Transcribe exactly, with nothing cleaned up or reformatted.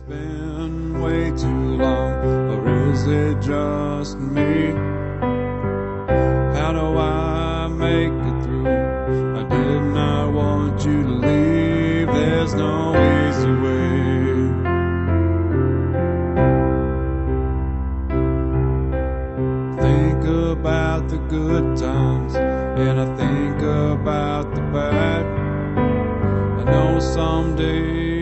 been way too long, or is it just me? How do I make it through? I did not want you to leave. There's no easy way. Think about the good times, and I think about the bad. I know someday